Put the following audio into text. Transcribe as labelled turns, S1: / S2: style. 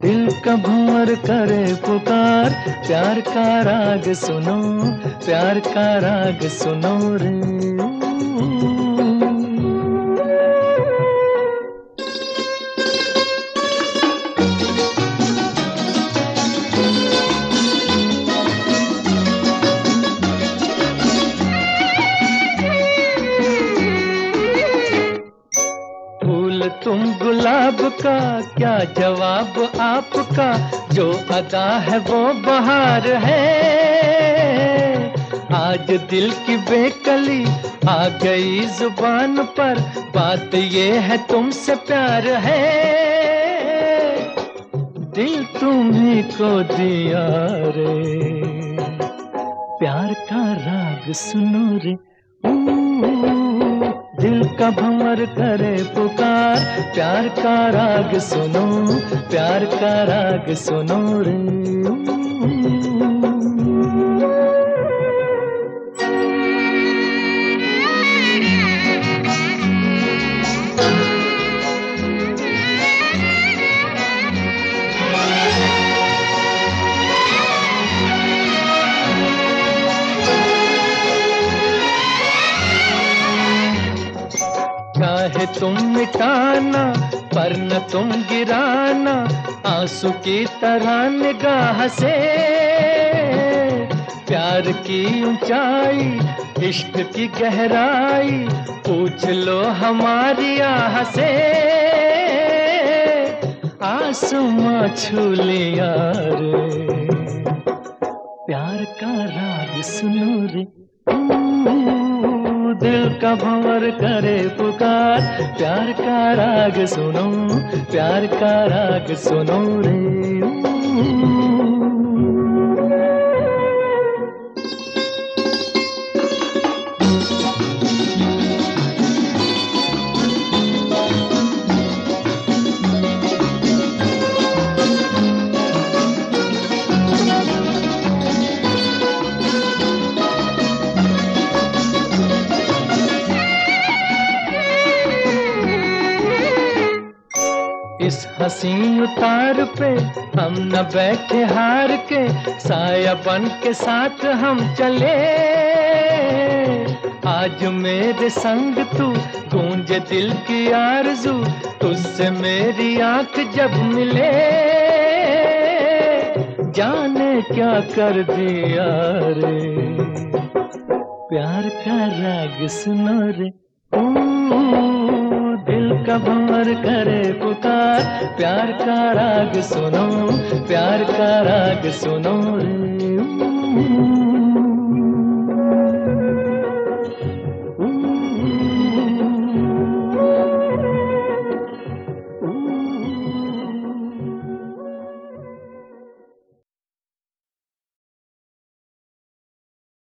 S1: दिल का भंवर करे पुकार, प्यार का राग सुनो, प्यार का राग सुनो रे। तुम गुलाब का क्या जवाब आपका, जो अदा है वो बहार है। आज दिल की बेकली आ गई जुबान पर, बात ये है तुमसे प्यार है। दिल तुम्ही को दिया रे, प्यार का राग सुनो रे। दिल का भंवर करे पुकार, प्यार का राग सुनो, प्यार का राग सुनो रे। चाहे तुम मिटाना पर न तुम गिराना, आंसू की तरह निगाह से। प्यार की ऊंचाई, इश्क की गहराई, पूछ लो हमारी आह से। आसमां छू लिया रे, प्यार का राग सुनो रे। दिल का भंवर करे पुकार, प्यार का राग सुनो, प्यार का राग सुनो रे। इस हसीन उतार पे हम न बैठे हार के, साया बन के साथ हम चले। आज मेरे संग तू, गूंजे दिल की आरज़ू, तुझसे मेरी आंख जब मिले। जाने क्या कर दिया रे, प्यार का राग सुनो रे। दिल का भंवर करे पुकार, प्यार का राग सुनो, प्यार का राग सुनो रे।